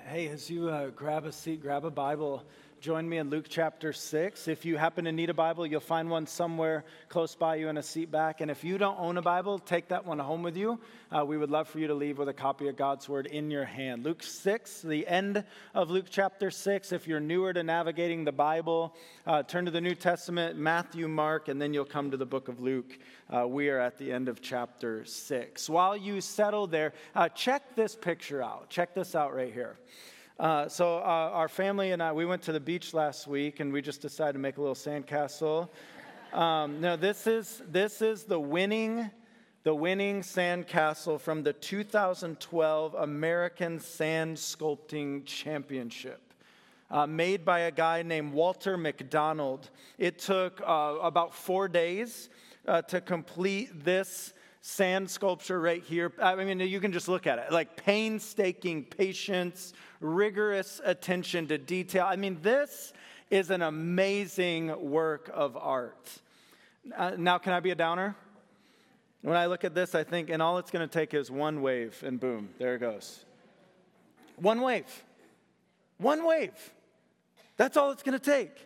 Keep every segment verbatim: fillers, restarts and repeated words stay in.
Hey, as you uh, grab a seat, grab a Bible, join me in Luke chapter six. If you happen to need a Bible, you'll find one somewhere close by you in a seat back. And if you don't own a Bible, take that one home with you. Uh, we would love for you to leave with a copy of God's Word in your hand. Luke six, the end of Luke chapter six. If you're newer to navigating the Bible, uh, turn to the New Testament, Matthew, Mark, and then you'll come to the book of Luke. Uh, we are at the end of chapter six. While you settle there, uh, check this picture out. Check this out right here. Uh, so uh, our family and I, we went to the beach last week, and we just decided to make a little sandcastle. Um, now this is this is the winning, the winning sandcastle from the two thousand twelve American Sand Sculpting Championship, uh, made by a guy named Walter McDonald. It took uh, about four days uh, to complete this sand sculpture right here. I mean, you can just look at it, like painstaking patience, rigorous attention to detail. I mean, this is an amazing work of art. Uh, now, can I be a downer? When I look at this, I think, and all it's going to take is one wave, and boom, there it goes. One wave. One wave. That's all it's going to take.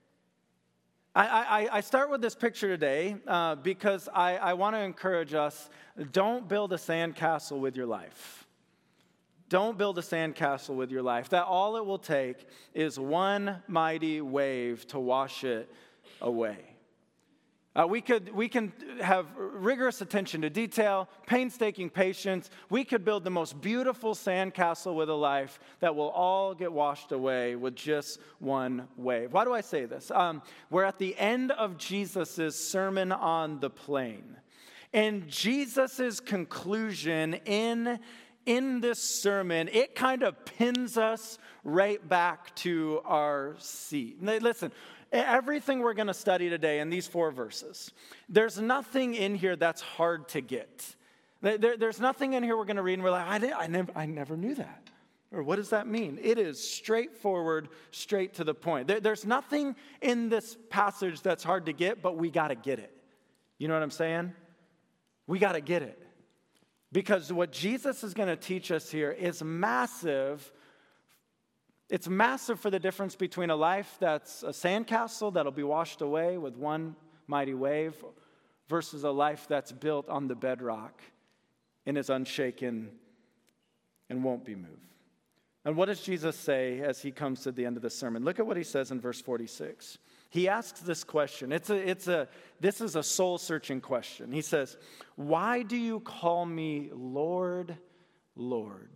I, I, I start with this picture today uh, because I, I want to encourage us, don't build a sandcastle with your life. Don't build a sandcastle with your life. That all it will take is one mighty wave to wash it away. Uh, we could we can have rigorous attention to detail, painstaking patience. We could build the most beautiful sandcastle with a life that will all get washed away with just one wave. Why do I say this? Um, we're at the end of Jesus' Sermon on the Plain. And Jesus' conclusion in, in this sermon, it kind of pins us right back to our seat. Listen, everything we're going to study today in these four verses, there's nothing in here that's hard to get. There, there's nothing in here we're going to read and we're like, I, didn't, I, never, I never knew that. Or what does that mean? It is straightforward, straight to the point. There, there's nothing in this passage that's hard to get, but we got to get it. You know what I'm saying? We got to get it. Because what Jesus is going to teach us here is massive. It's massive for the difference between a life that's a sandcastle that'll be washed away with one mighty wave versus a life that's built on the bedrock and is unshaken and won't be moved. And what does Jesus say as he comes to the end of the sermon? Look at what he says in verse forty-six. He asks this question. It's a, it's a, this is a soul-searching question. He says, "Why do you call me Lord, Lord,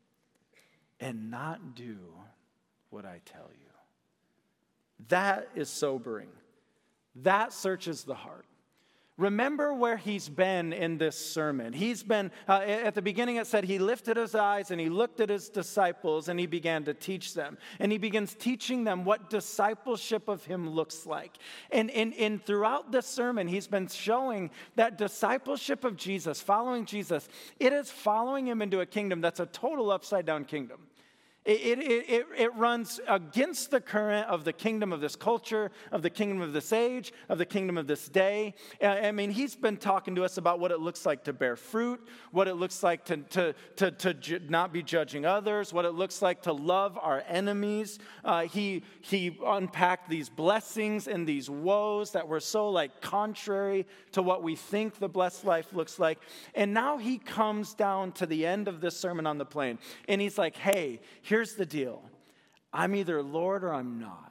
and not do what I tell you?" That is sobering. That searches the heart. Remember where he's been in this sermon. He's been, uh, at the beginning it said he lifted his eyes and he looked at his disciples and he began to teach them. And he begins teaching them what discipleship of him looks like. And, and, and throughout this sermon, he's been showing that discipleship of Jesus, following Jesus, it is following him into a kingdom that's a total upside down kingdom. It, it, it, it runs against the current of the kingdom of this culture, of the kingdom of this age, of the kingdom of this day. I mean, he's been talking to us about what it looks like to bear fruit, what it looks like to, to, to, to ju- not be judging others, what it looks like to love our enemies. Uh, he, he unpacked these blessings and these woes that were so like contrary to what we think the blessed life looks like. And now he comes down to the end of this Sermon on the Plain, and he's like, hey, here's Here's the deal. I'm either Lord or I'm not.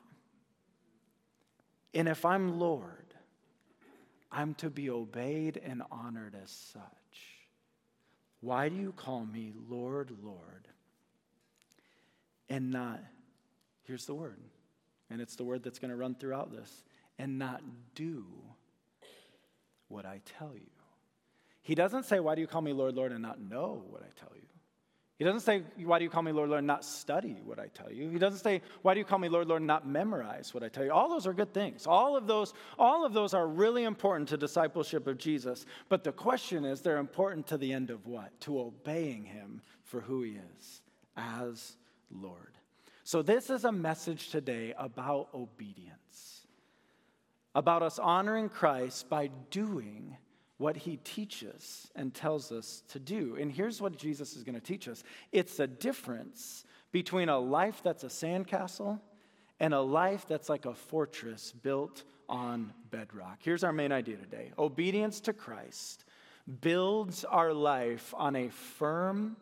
And if I'm Lord, I'm to be obeyed and honored as such. Why do you call me Lord, Lord, and not, here's the word, and it's the word that's going to run throughout this, and not do what I tell you? He doesn't say, why do you call me Lord, Lord, and not know what I tell you? He doesn't say, why do you call me Lord, Lord, and not study what I tell you? He doesn't say, why do you call me Lord, Lord, and not memorize what I tell you? All those are good things. All of those, all of those are really important to discipleship of Jesus. But the question is, they're important to the end of what? To obeying him for who he is as Lord. So this is a message today about obedience, about us honoring Christ by doing what he teaches and tells us to do. And here's what Jesus is going to teach us. It's a difference between a life that's a sandcastle and a life that's like a fortress built on bedrock. Here's our main idea today. Obedience to Christ builds our life on a firm,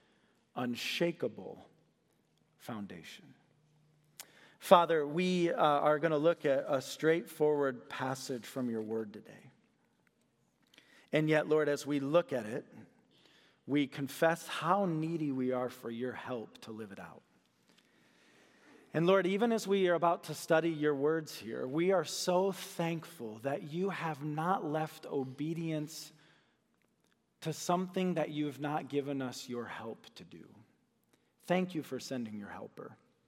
unshakable foundation. Father, we uh, are going to look at a straightforward passage from your word today. And yet, Lord, as we look at it, we confess how needy we are for your help to live it out. And Lord, even as we are about to study your words here, we are so thankful that you have not left obedience to something that you have not given us your help to do. Thank you for sending your helper.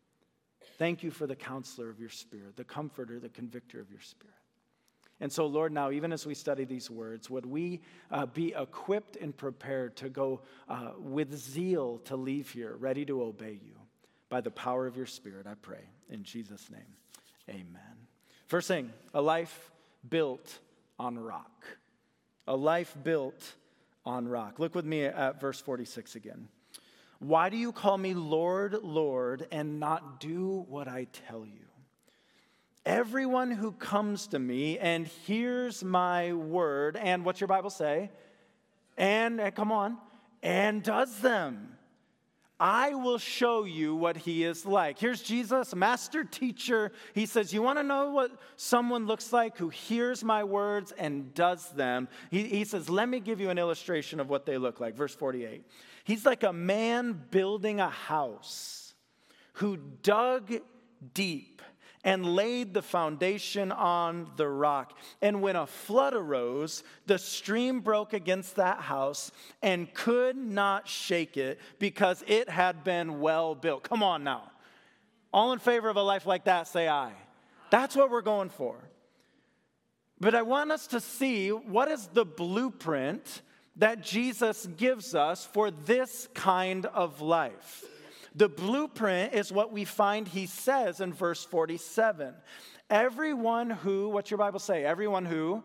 Thank you for the counselor of your spirit, the comforter, the convictor of your spirit. And so, Lord, now, even as we study these words, would we uh, be equipped and prepared to go uh, with zeal to leave here, ready to obey you. By the power of your Spirit, I pray. In Jesus' name, amen. First thing, a life built on rock. A life built on rock. Look with me at verse forty-six again. Why do you call me Lord, Lord, and not do what I tell you? Everyone who comes to me and hears my word, and what's your Bible say? And, and come on, and does them. I will show you what he is like. Here's Jesus, master teacher. He says, you want to know what someone looks like who hears my words and does them? He, he says, let me give you an illustration of what they look like. Verse forty-eight. He's like a man building a house who dug deep and laid the foundation on the rock. And when a flood arose, the stream broke against that house and could not shake it because it had been well built. Come on now. All in favor of a life like that, say aye. That's what we're going for. But I want us to see what is the blueprint that Jesus gives us for this kind of life. The blueprint is what we find he says in verse forty-seven. Everyone who, what's your Bible say? Everyone who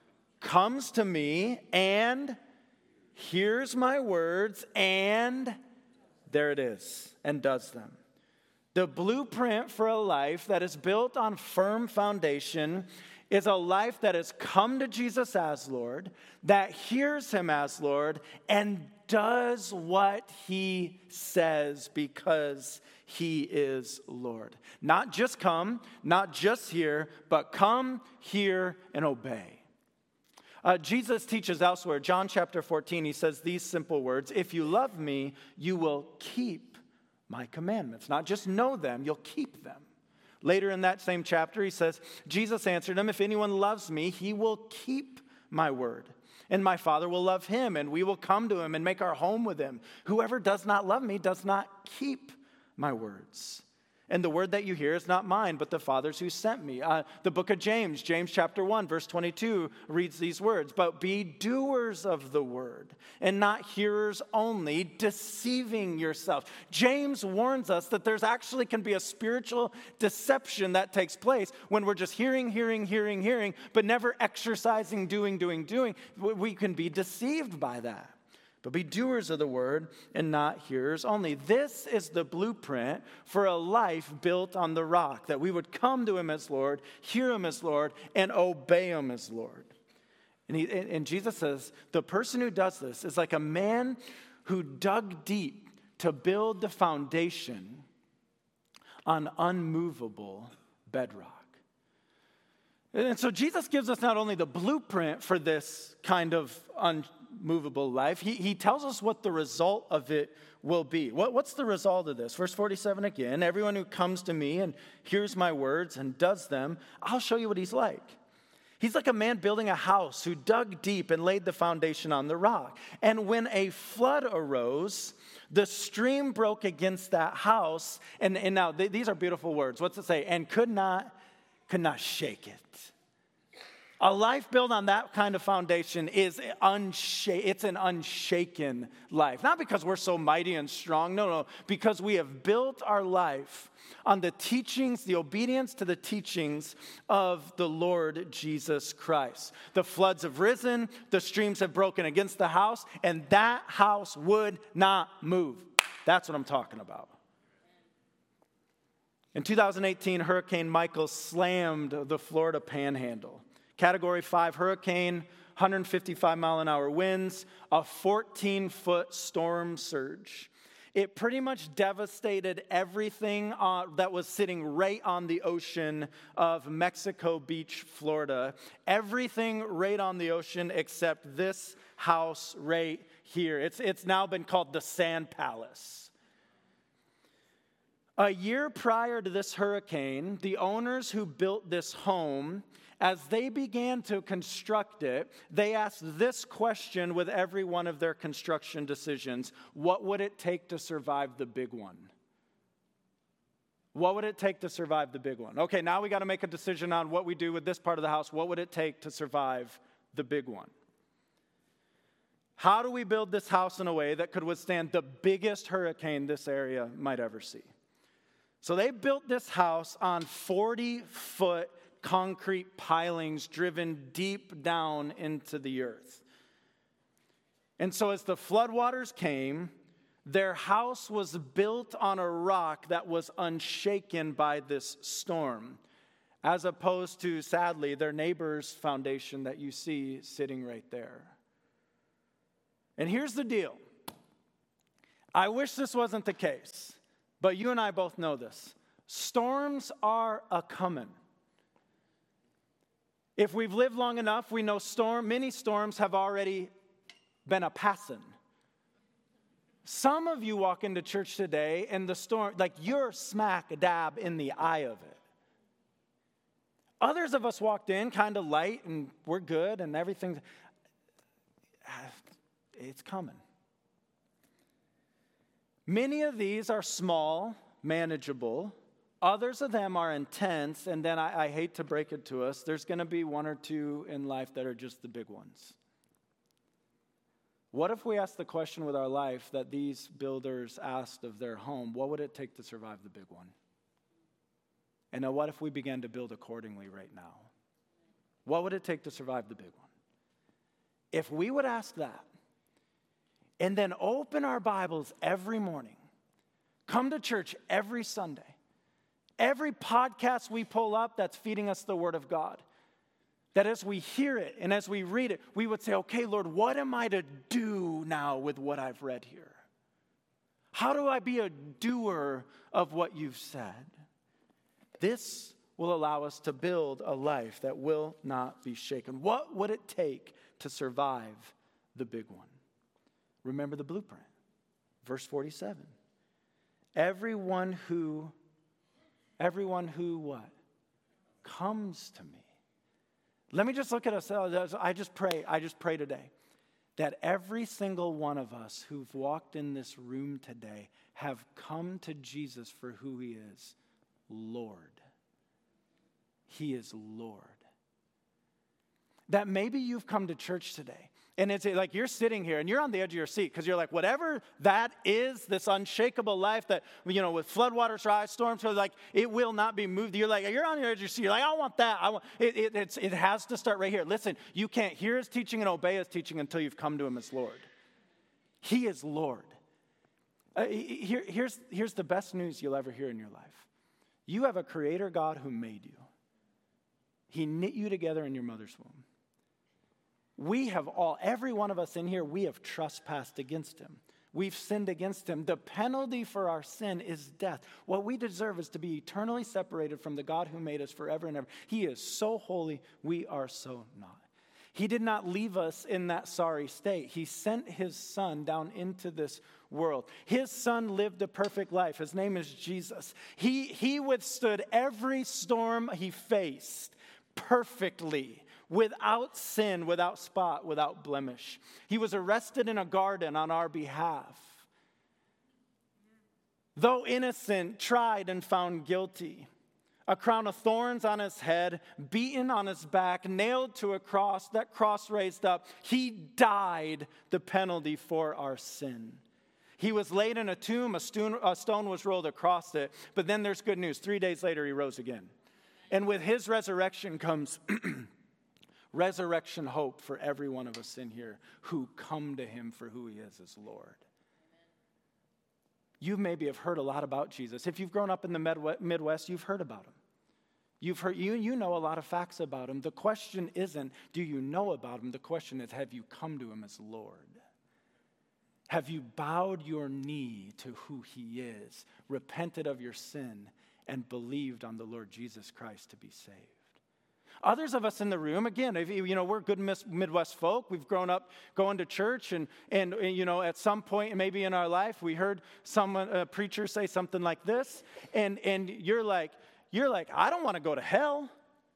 comes to me and hears my words and, there it is, and does them. The blueprint for a life that is built on firm foundation is a life that has come to Jesus as Lord, that hears him as Lord, and does what he says because he is Lord. Not just come, not just hear, but come, hear, and obey. Uh, Jesus teaches elsewhere, John chapter fourteen, he says these simple words, if you love me, you will keep my commandments. Not just know them, you'll keep them. Later in that same chapter, he says, Jesus answered him, if anyone loves me, he will keep my word. And my Father will love him, and we will come to him and make our home with him. Whoever does not love me does not keep my words. And the word that you hear is not mine, but the Father's who sent me. Uh, the book of James, James chapter one, verse twenty-two, reads these words. But be doers of the word, and not hearers only, deceiving yourself. James warns us that there's actually can be a spiritual deception that takes place when we're just hearing, hearing, hearing, hearing, but never exercising, doing, doing, doing. We can be deceived by that. But be doers of the word and not hearers only. This is the blueprint for a life built on the rock, that we would come to him as Lord, hear him as Lord, and obey him as Lord. And, he, and Jesus says, the person who does this is like a man who dug deep to build the foundation on unmovable bedrock. And so Jesus gives us not only the blueprint for this kind of unmovable life, he, he tells us what the result of it will be. What, what's the result of this? Verse forty-seven again, everyone who comes to me and hears my words and does them, I'll show you what he's like. He's like a man building a house who dug deep and laid the foundation on the rock. And when a flood arose, the stream broke against that house. And, and now th- these are beautiful words. What's it say? And could not, could not shake it. A life built on that kind of foundation is unsha- it's an unshaken life. Not because we're so mighty and strong, no, no, because we have built our life on the teachings, the obedience to the teachings of the Lord Jesus Christ. The floods have risen, the streams have broken against the house, and that house would not move. That's what I'm talking about. In two thousand eighteen, Hurricane Michael slammed the Florida Panhandle. Category five hurricane, one hundred fifty-five mile an hour winds, a fourteen-foot storm surge. It pretty much devastated everything uh, that was sitting right on the ocean of Mexico Beach, Florida. Everything right on the ocean except this house right here. It's, it's now been called the Sand Palace. A year prior to this hurricane, the owners who built this home, as they began to construct it, they asked this question with every one of their construction decisions: what would it take to survive the big one? What would it take to survive the big one? Okay, now we got to make a decision on what we do with this part of the house. What would it take to survive the big one? How do we build this house in a way that could withstand the biggest hurricane this area might ever see? So they built this house on forty-foot concrete pilings driven deep down into the earth. And so as the floodwaters came, their house was built on a rock that was unshaken by this storm, as opposed to, sadly, their neighbor's foundation that you see sitting right there. And here's the deal. I wish this wasn't the case, but you and I both know this. Storms are a-coming. If we've lived long enough, we know storm, many storms have already been a passing. Some of you walk into church today and the storm, like you're smack dab in the eye of it. Others of us walked in kind of light and we're good and everything. It's coming. Many of these are small, manageable. Others of them are intense, and then I, I hate to break it to us, there's going to be one or two in life that are just the big ones. What if we ask the question with our life that these builders asked of their home? What would it take to survive the big one? And now what if we began to build accordingly right now? What would it take to survive the big one? If we would ask that, and then open our Bibles every morning, come to church every Sunday, every podcast we pull up that's feeding us the Word of God, that as we hear it and as we read it, we would say, okay, Lord, what am I to do now with what I've read here? How do I be a doer of what you've said? This will allow us to build a life that will not be shaken. What would it take to survive the big one? Remember the blueprint. Verse forty-seven. Everyone who Everyone who what? Comes to me. Let me just look at us. I just pray, I just pray today that every single one of us who've walked in this room today have come to Jesus for who he is, Lord. He is Lord. That maybe you've come to church today, and it's like you're sitting here and you're on the edge of your seat because you're like, whatever that is, this unshakable life that, you know, with floodwaters rise, storms, like it will not be moved. You're like, you're on the edge of your seat. You're like, I want that. I want it. It, it's, it has to start right here. Listen, you can't hear his teaching and obey his teaching until you've come to him as Lord. He is Lord. Uh, here, here's, here's the best news you'll ever hear in your life. You have a creator God who made you. He knit you together in your mother's womb. We have all, every one of us in here, we have trespassed against him. We've sinned against him. The penalty for our sin is death. What we deserve is to be eternally separated from the God who made us forever and ever. He is so holy, we are so not. He did not leave us in that sorry state. He sent his son down into this world. His son lived a perfect life. His name is Jesus. He, he withstood every storm he faced perfectly, without sin, without spot, without blemish. He was arrested in a garden on our behalf. Though innocent, tried and found guilty. A crown of thorns on his head, beaten on his back, nailed to a cross, that cross raised up. He died the penalty for our sin. He was laid in a tomb, a stone, a stone was rolled across it. But then there's good news. Three days later, he rose again. And with his resurrection comes resurrection hope for every one of us in here who come to him for who he is as Lord. You maybe have heard a lot about Jesus. If you've grown up in the Midwest, you've heard about him. You've heard, you, you know a lot of facts about him. The question isn't, do you know about him? The question is, have you come to him as Lord? Have you bowed your knee to who he is, repented of your sin, and believed on the Lord Jesus Christ to be saved? Others of us in the room, again, if, you know, we're good Midwest folk. We've grown up going to church, and, and you know, at some point maybe in our life, we heard someone, a preacher say something like this, and, and you're like, you're like, I don't want to go to hell.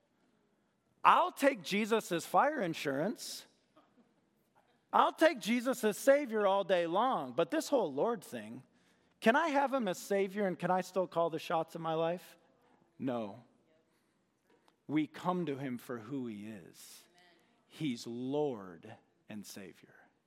I'll take Jesus as fire insurance. I'll take Jesus as Savior all day long. But this whole Lord thing, can I have him as Savior and can I still call the shots in my life? No. We come to him for who he is. He's Lord and Savior.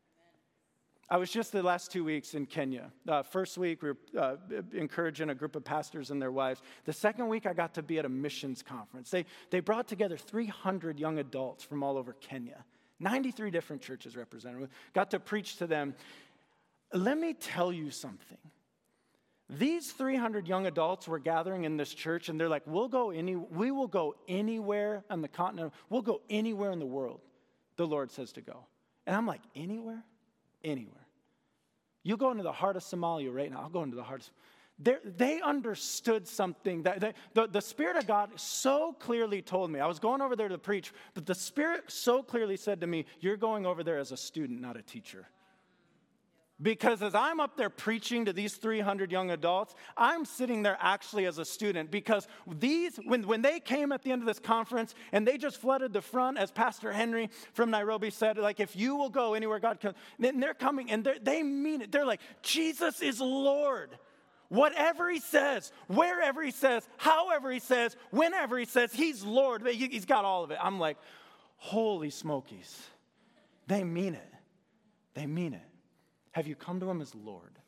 I was just the last two weeks in Kenya. Uh, first week, we were uh, encouraging a group of pastors and their wives. The second week, I got to be at a missions conference. They, they brought together three hundred young adults from all over Kenya. ninety-three different churches represented. Got to preach to them. Let me tell you something. These three hundred young adults were gathering in this church, and they're like, we'll go any, we will go anywhere on the continent. We'll go anywhere in the world, the Lord says to go. And I'm like, anywhere? Anywhere. You go into the heart of Somalia right now. I'll go into the heart of Somalia. They understood something that they, the, the Spirit of God so clearly told me. I was going over there to preach, but the Spirit so clearly said to me, you're going over there as a student, not a teacher. Because as I'm up there preaching to these three hundred young adults, I'm sitting there actually as a student. Because these, when, when they came at the end of this conference and they just flooded the front, as Pastor Henry from Nairobi said, like, if you will go anywhere God can, then they're coming and they're, they mean it. They're like, Jesus is Lord. Whatever he says, wherever he says, however he says, whenever he says, he's Lord. He's got all of it. I'm like, holy smokies. They mean it. They mean it. Have you come to him as Lord?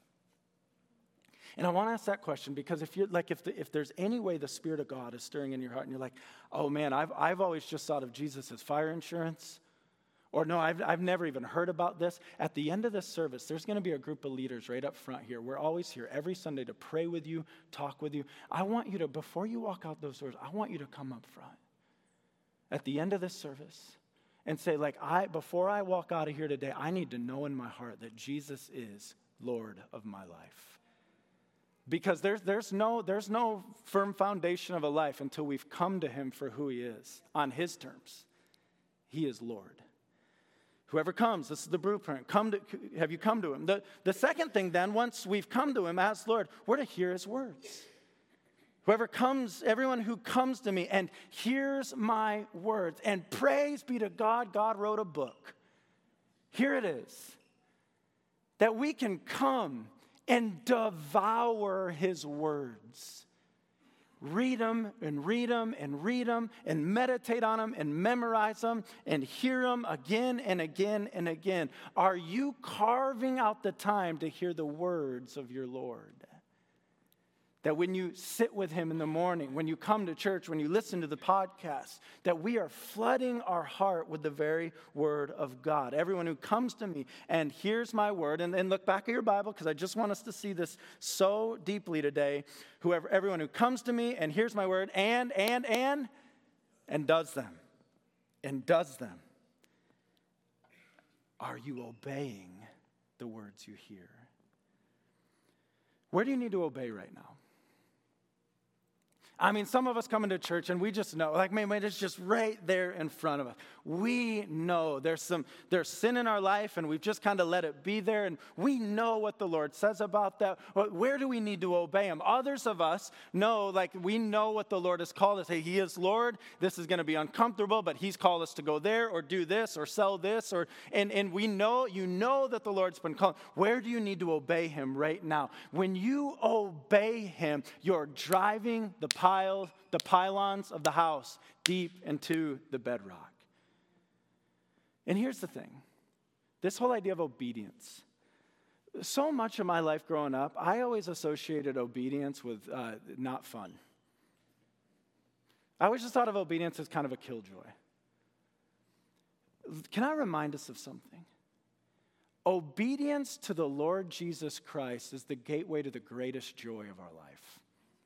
And I want to ask that question because if you're like, if the, if there's any way the Spirit of God is stirring in your heart and you're like, oh man, I've I've always just thought of Jesus as fire insurance, or no, I've I've never even heard about this. At the end of this service, there's going to be a group of leaders right up front here. We're always here every Sunday to pray with you, talk with you. I want you to, before you walk out those doors, I want you to come up front at the end of this service. And say, like, I before I walk out of here today, I need to know in my heart that Jesus is Lord of my life. Because there's, there's, no, there's no firm foundation of a life until we've come to him for who he is, on his terms. He is Lord. Whoever comes, this is the blueprint. Come to, have you come to him? The, the second thing then, once we've come to him as Lord, we're to hear his words. Whoever comes, everyone who comes to me and hears my words, and praise be to God, God wrote a book. Here it is. That we can come and devour his words. Read them and read them and read them and meditate on them and memorize them and hear them again and again and again. Are you carving out the time to hear the words of your Lord? That when you sit with him in the morning, when you come to church, when you listen to the podcast, that we are flooding our heart with the very word of God. Everyone who comes to me and hears my word, and, and look back at your Bible, because I just want us to see this so deeply today. Whoever, everyone who comes to me and hears my word and, and, and, and does them, and does them. Are you obeying the words you hear? Where do you need to obey right now? I mean, some of us come into church and we just know, like, man, man, it's just right there in front of us. We know there's some, there's sin in our life and we've just kind of let it be there, and we know what the Lord says about that. Where do we need to obey him? Others of us know, like, we know what the Lord has called us. Hey, he is Lord. This is going to be uncomfortable, but he's called us to go there or do this or sell this, or, and, and we know, you know that the Lord's been called. Where do you need to obey him right now? When you obey him, you're driving the Piles, the pylons of the house deep into the bedrock. And here's the thing. This whole idea of obedience. So much of my life growing up, I always associated obedience with uh, not fun. I always just thought of obedience as kind of a killjoy. Can I remind us of something? Obedience to the Lord Jesus Christ is the gateway to the greatest joy of our life.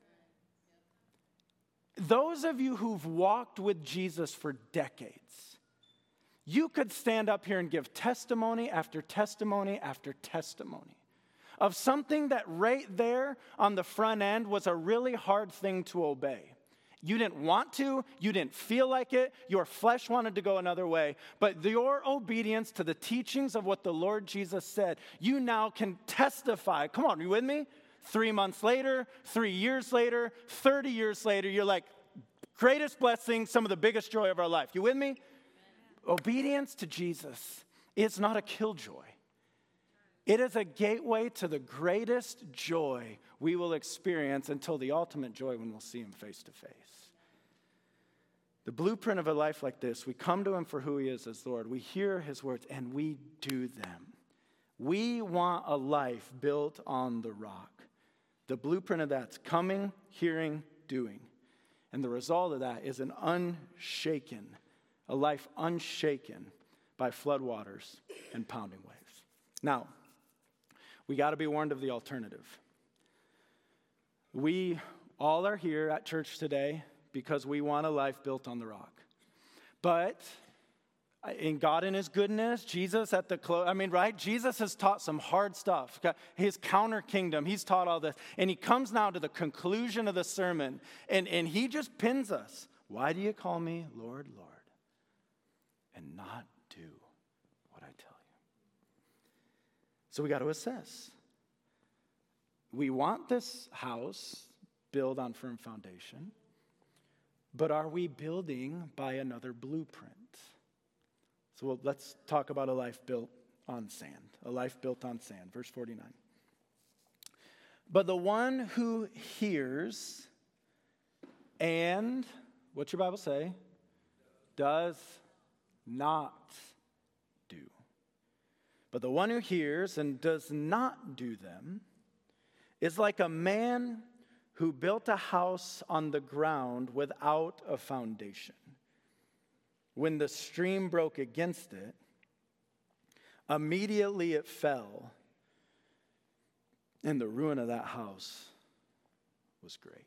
Those of you who've walked with Jesus for decades, you could stand up here and give testimony after testimony after testimony of something that right there on the front end was a really hard thing to obey. You didn't want to, you didn't feel like it, your flesh wanted to go another way, but your obedience to the teachings of what the Lord Jesus said, you now can testify. Come on, are you with me? Three months later, three years later, thirty years later, you're like, greatest blessing, some of the biggest joy of our life. You with me? Amen. Obedience to Jesus is not a killjoy. It is a gateway to the greatest joy we will experience until the ultimate joy when we'll see him face to face. The blueprint of a life like this, we come to him for who he is as Lord. We hear his words and we do them. We want a life built on the rock. The blueprint of that's coming, hearing, doing. And the result of that is an unshaken, a life unshaken by floodwaters and pounding waves. Now, we got to be warned of the alternative. We all are here at church today because we want a life built on the rock. But in God in his goodness, Jesus at the close, I mean, right? Jesus has taught some hard stuff. His counter kingdom, he's taught all this. And he comes now to the conclusion of the sermon, and, and he just pins us. Why do you call me Lord, Lord, and not do what I tell you? So we got to assess. We want this house built on firm foundation, but are we building by another blueprint? So well, let's talk about a life built on sand, a life built on sand. Verse forty-nine. But the one who hears and, what's your Bible say? Does not do. But the one who hears and does not do them is like a man who built a house on the ground without a foundation. When the stream broke against it, immediately it fell, and the ruin of that house was great.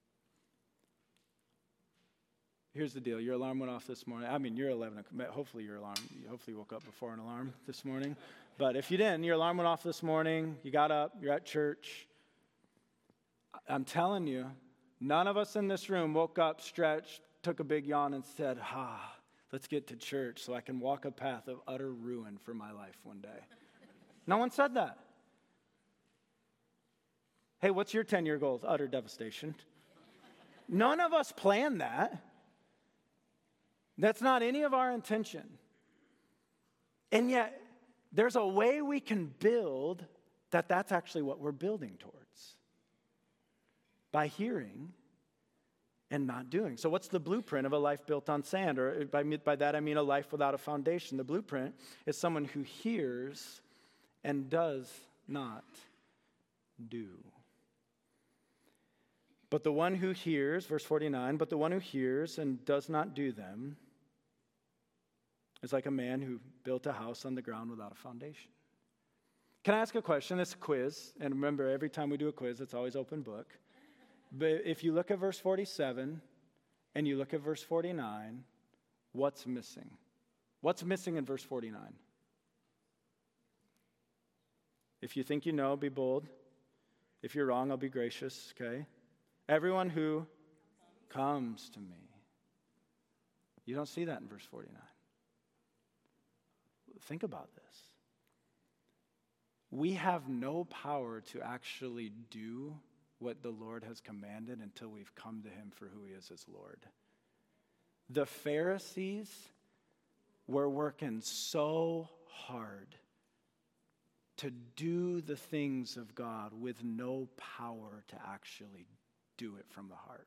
Here's the deal. Your alarm went off this morning. I mean, you're eleven. Hopefully your alarm, hopefully you woke up before an alarm this morning. But if you didn't, your alarm went off this morning. You got up. You're at church. I'm telling you, none of us in this room woke up, stretched, took a big yawn, and said, ah, let's get to church so I can walk a path of utter ruin for my life one day. No one said that. Hey, what's your ten-year goal? Utter devastation. None of us planned that. That's not any of our intention. And yet, there's a way we can build that that's actually what we're building towards. By hearing and not doing. So what's the blueprint of a life built on sand? Or by, by that I mean a life without a foundation. The blueprint is someone who hears and does not do. But the one who hears, verse forty-nine, but the one who hears and does not do them is like a man who built a house on the ground without a foundation. Can I ask a question? It's a quiz. And remember, every time we do a quiz, it's always open book. But if you look at verse forty-seven and you look at verse forty-nine, what's missing? What's missing in verse forty-nine? If you think you know, be bold. If you're wrong, I'll be gracious, okay? Everyone who comes to me. You don't see that in verse forty-nine. Think about this. We have no power to actually do what the Lord has commanded until we've come to him for who he is as Lord. The Pharisees were working so hard to do the things of God with no power to actually do it from the heart.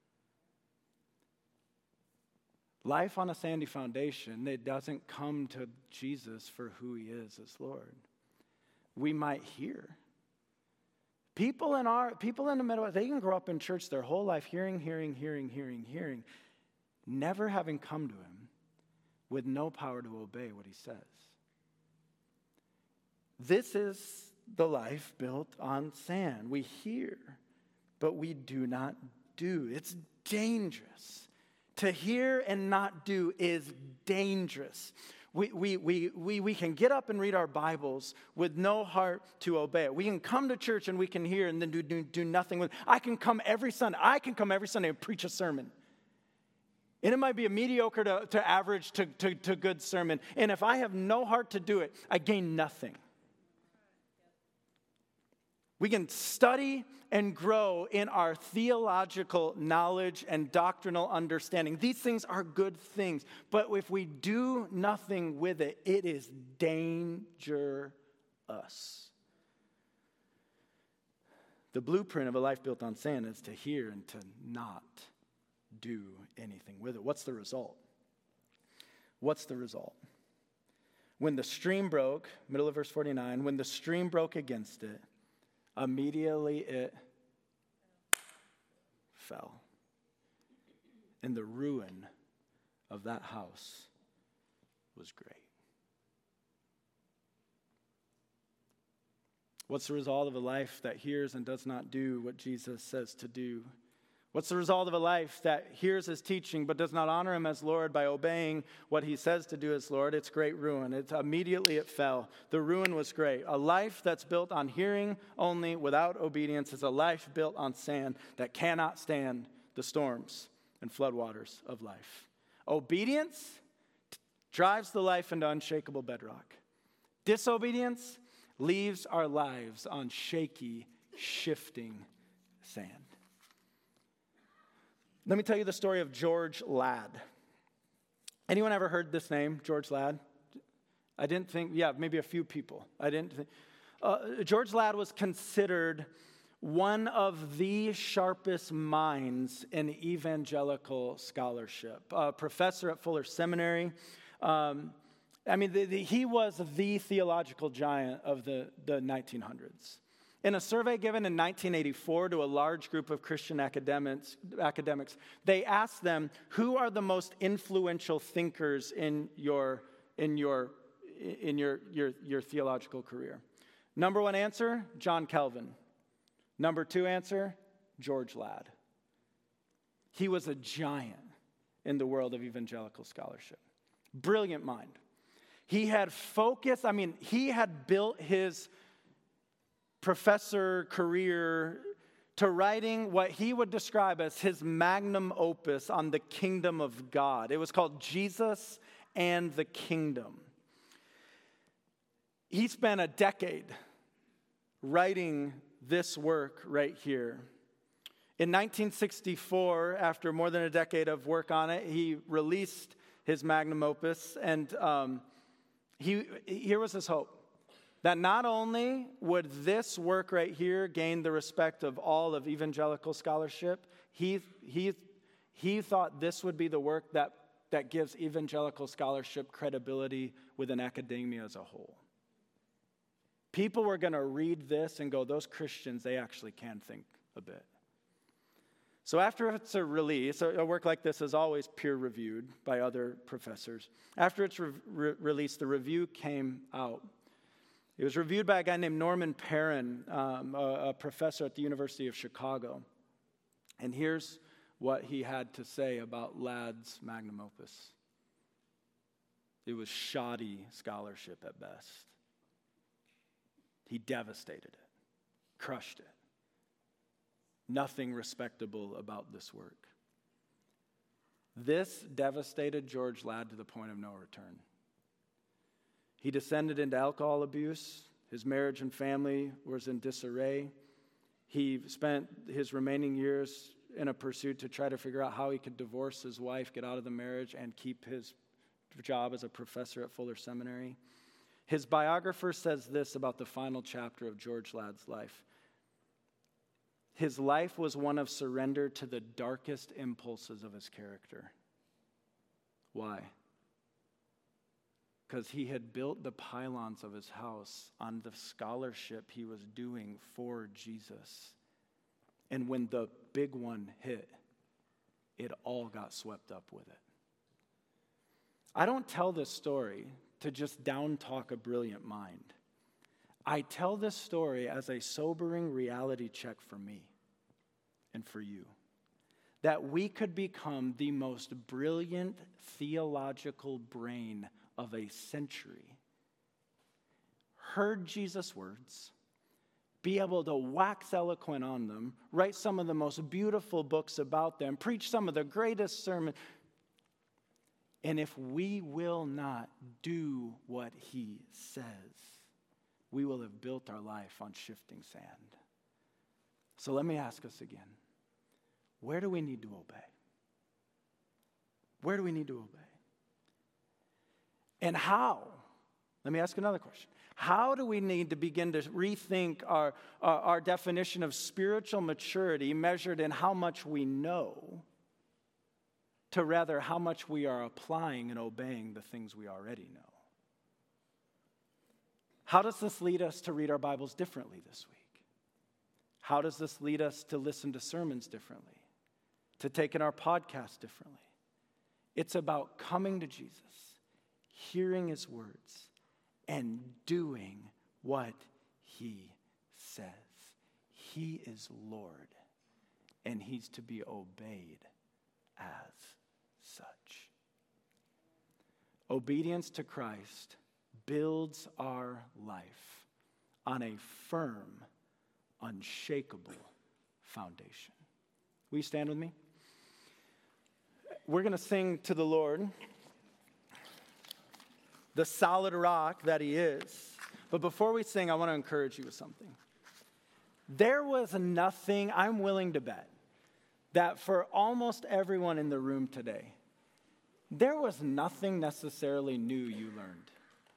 Life on a sandy foundation, it doesn't come to Jesus for who he is as Lord. We might hear. People in our people in the middle, they can grow up in church their whole life hearing, hearing, hearing, hearing, hearing, never having come to him with no power to obey what he says. This is the life built on sand. We hear, but we do not do. It's dangerous. To hear and not do is dangerous. We, we, we, we, we can get up and read our Bibles with no heart to obey it. We can come to church and we can hear and then do, do, do nothing with it. I can come every Sunday. I can come every Sunday and preach a sermon. And it might be a mediocre to, to average to, to, to good sermon. And if I have no heart to do it, I gain nothing. We can study and grow in our theological knowledge and doctrinal understanding. These things are good things. But if we do nothing with it, it is dangerous. The blueprint of a life built on sand is to hear and to not do anything with it. What's the result? What's the result? When the stream broke, middle of verse forty-nine, when the stream broke against it, immediately it fell. And the ruin of that house was great. What's the result of a life that hears and does not do what Jesus says to do? What's the result of a life that hears his teaching but does not honor him as Lord by obeying what he says to do as Lord? It's great ruin. It's immediately it fell. The ruin was great. A life that's built on hearing only without obedience is a life built on sand that cannot stand the storms and floodwaters of life. Obedience t- drives the life into unshakable bedrock. Disobedience leaves our lives on shaky, shifting sand. Let me tell you the story of George Ladd. Anyone ever heard this name, George Ladd? I didn't think, yeah, maybe a few people. I didn't think. Uh, George Ladd was considered one of the sharpest minds in evangelical scholarship. A professor at Fuller Seminary. Um, I mean, the, the, he was the theological giant of the, the nineteen hundreds. In a survey given in nineteen eighty-four to a large group of Christian academics, academics, they asked them, who are the most influential thinkers in your in your in your your, your theological career? Number one answer, John Calvin. Number two answer, George Ladd. He was a giant in the world of evangelical scholarship. Brilliant mind. He had focus, I mean, he had built his professor career to writing what he would describe as his magnum opus on the kingdom of God. It was called Jesus and the Kingdom. He spent a decade writing this work right here. In nineteen sixty-four, after more than a decade of work on it, he released his magnum opus, and um, he here was his hope. That not only would this work right here gain the respect of all of evangelical scholarship, he, he, he thought this would be the work that, that gives evangelical scholarship credibility within academia as a whole. People were going to read this and go, those Christians, they actually can think a bit. So after it's a release, a work like this is always peer-reviewed by other professors. After it's re- re- released, the review came out. It was reviewed by a guy named Norman Perrin, um, a, a professor at the University of Chicago. And here's what he had to say about Ladd's magnum opus. It was shoddy scholarship at best. He devastated it, crushed it. Nothing respectable about this work. This devastated George Ladd to the point of no return. He descended into alcohol abuse. His marriage and family was in disarray. He spent his remaining years in a pursuit to try to figure out how he could divorce his wife, get out of the marriage, and keep his job as a professor at Fuller Seminary. His biographer says this about the final chapter of George Ladd's life. His life was one of surrender to the darkest impulses of his character. Why? Because he had built the pylons of his house on the scholarship he was doing for Jesus. And when the big one hit, it all got swept up with it. I don't tell this story to just down talk a brilliant mind. I tell this story as a sobering reality check for me and for you, that we could become the most brilliant theological brain of a century, heard Jesus' words, be able to wax eloquent on them, write some of the most beautiful books about them, preach some of the greatest sermons, and if we will not do what he says, we will have built our life on shifting sand. So let me ask us again, where do we need to obey? Where do we need to obey? And how? Let me ask another question. How do we need to begin to rethink our, our, our definition of spiritual maturity measured in how much we know to rather how much we are applying and obeying the things we already know? How does this lead us to read our Bibles differently this week? How does this lead us to listen to sermons differently, to take in our podcast differently? It's about coming to Jesus, hearing his words, and doing what he says. He is Lord, and he's to be obeyed as such. Obedience to Christ builds our life on a firm, unshakable foundation. Will you stand with me? We're going to sing to the Lord, the solid rock that he is. But before we sing, I want to encourage you with something. There was nothing, I'm willing to bet, that for almost everyone in the room today, there was nothing necessarily new you learned.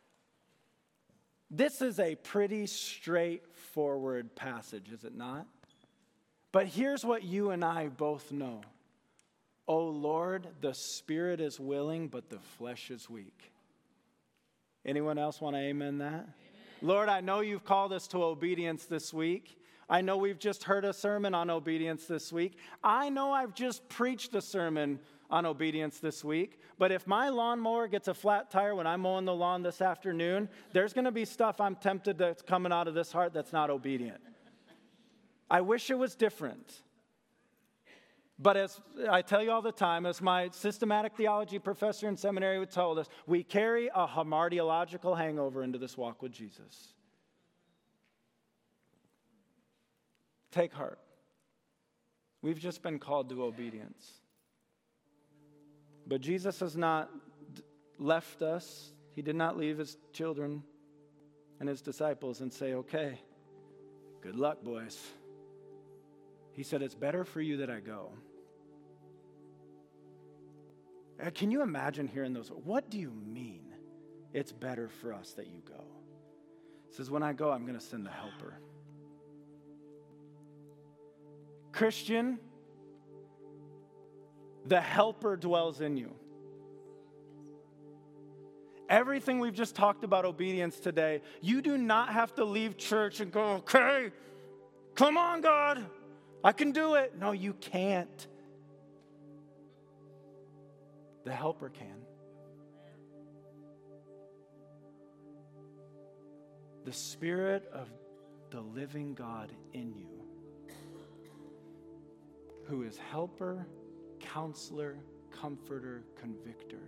This is a pretty straightforward passage, is it not? But here's what you and I both know. Oh Lord, the spirit is willing, but the flesh is weak. Anyone else want to amen that? Amen. Lord, I know you've called us to obedience this week. I know we've just heard a sermon on obedience this week. I know I've just preached a sermon on obedience this week. But if my lawnmower gets a flat tire when I'm mowing the lawn this afternoon, there's going to be stuff I'm tempted that's coming out of this heart that's not obedient. I wish it was different. But as I tell you all the time, as my systematic theology professor in seminary would tell us, we carry a hamartiological hangover into this walk with Jesus. Take heart. We've just been called to obedience. But Jesus has not left us. He did not leave his children and his disciples and say, okay, good luck, boys. He said, it's better for you that I go. Can you imagine hearing those? What do you mean it's better for us that you go? He says, when I go, I'm going to send the helper. Christian, the helper dwells in you. Everything we've just talked about obedience today, you do not have to leave church and go, okay, come on, God, I can do it. No, you can't. The helper can. The Spirit of the living God in you, who is helper, counselor, comforter, convictor.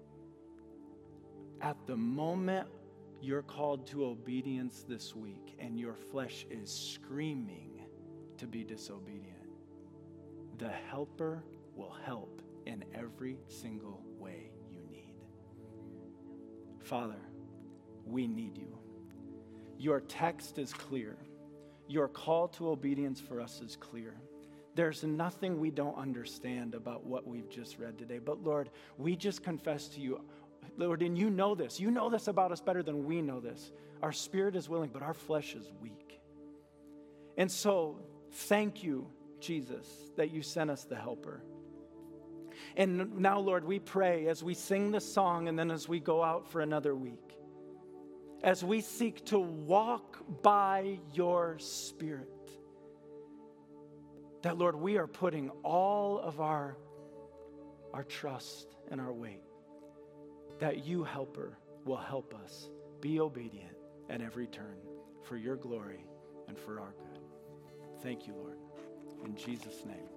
At the moment you're called to obedience this week and your flesh is screaming to be disobedient, the helper will help in every single way you need. Father, we need you. Your text is clear. Your call to obedience for us is clear. There's nothing we don't understand about what we've just read today. But Lord, we just confess to you, Lord, and you know this. You know this about us better than we know this. Our spirit is willing, but our flesh is weak. And so, thank you, Jesus, that you sent us the helper. And now, Lord, we pray as we sing this song and then as we go out for another week, as we seek to walk by your Spirit, that, Lord, we are putting all of our, our trust and our weight, that you, helper, will help us be obedient at every turn. for your glory and for our good. Thank you, Lord. In Jesus' name.